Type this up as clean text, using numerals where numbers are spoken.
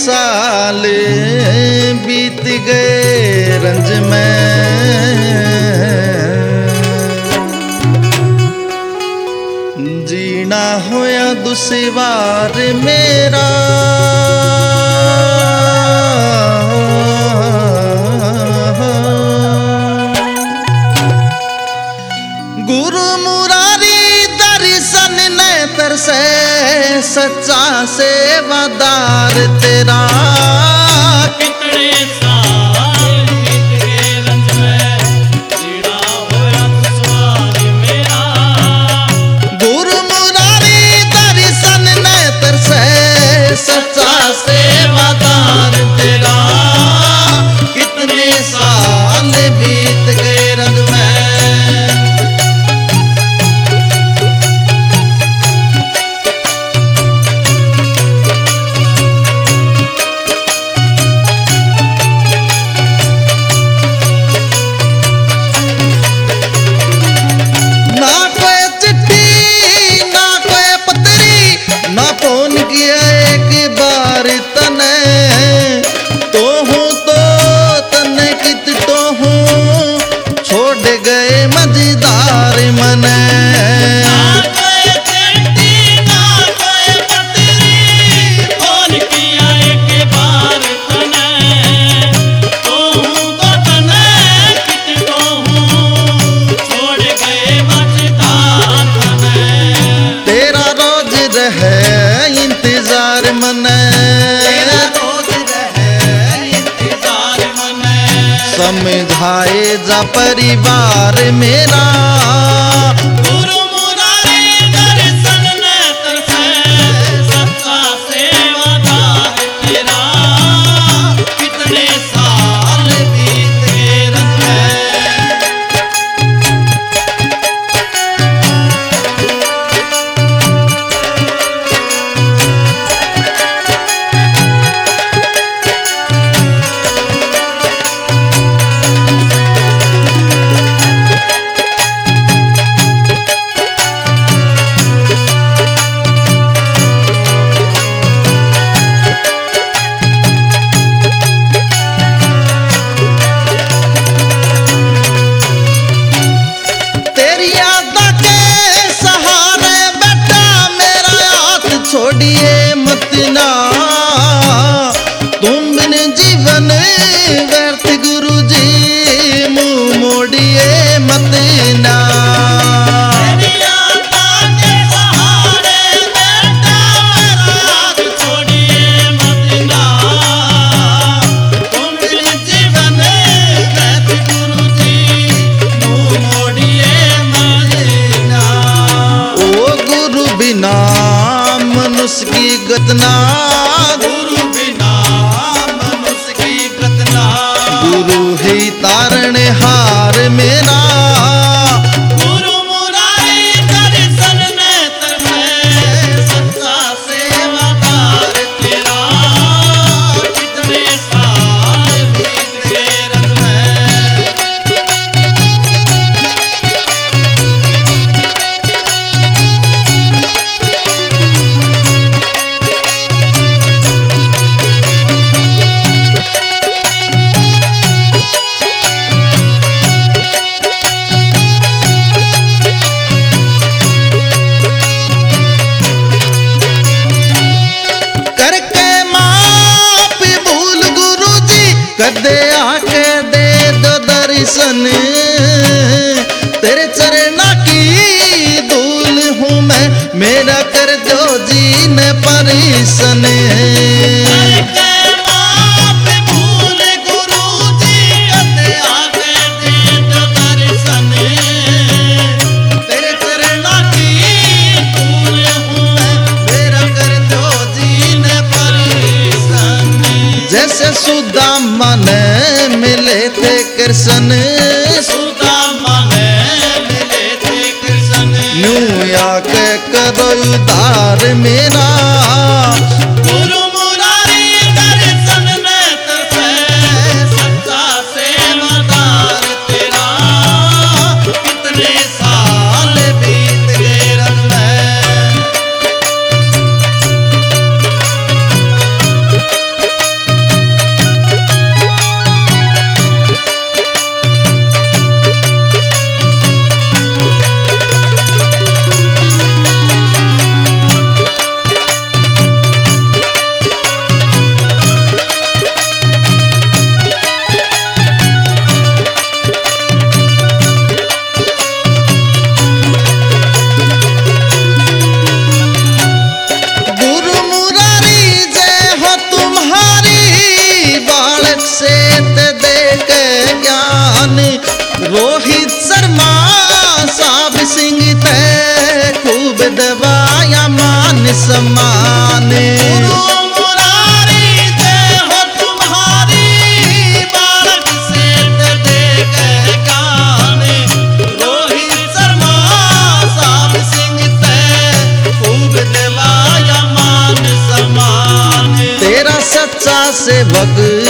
साल बीत गए रंज में, जीना होया दुश्वार मेरा। गुरु मुरारी दर्शन ने तरसे सच्चा सेवादार तेरा। कितने साल बीत गए रंज में, जीना होया दुश्वार मेरा। गुरु मुरारी दर्शन ने तरसे सच्चा सेवादार तेरा। कितने साल बीत गए रंज में। मजेदार मन तेरा रोज रहे इंतजार मन, समझाए जा परिवार मेरा। गुरु मुरारी दर्शन ने तरसे सच्चा सेवादार तेरा। कितने साल बीत गए रंज में। छोड़िए मत ना तुम बिन जीवन व्यर्थ गुरु जी, मुँह मोड़िए मत ना। मनुष्य की गतना, गुरु बिना मनुष्य की गतना। गुरु ही तारने हार मेरा। गुरु मुरारी दर्शन ने तरसे सच्चा सेवादार तेरा। कितने साल बीत गए रंज में। कदे आके दे दो दर्शन, तेरे चरणा की धूल हूँ मैं, मेरा कर दो जीन परिसन। जैसे सुदामा ने मिले थे कृष्ण, सुदामा ने मिले थे कृष्ण। यूं आके करो उद्धार मेरा। गुरु मुरारी दर्शन ने तरसे सच्चा सेवादार तेरा। कितने साल बीत गए रंज में। रोहित शर्मा साहब सिंह ते खूब दबाया मान सम्मान। गुरु मुरारी जय हो तुम्हारी, बालक सेठ दे गए ज्ञान। रोहित शर्मा साहब सिंह ते खूब दबाया मान सम्मान। तेरा सच्चा सेवक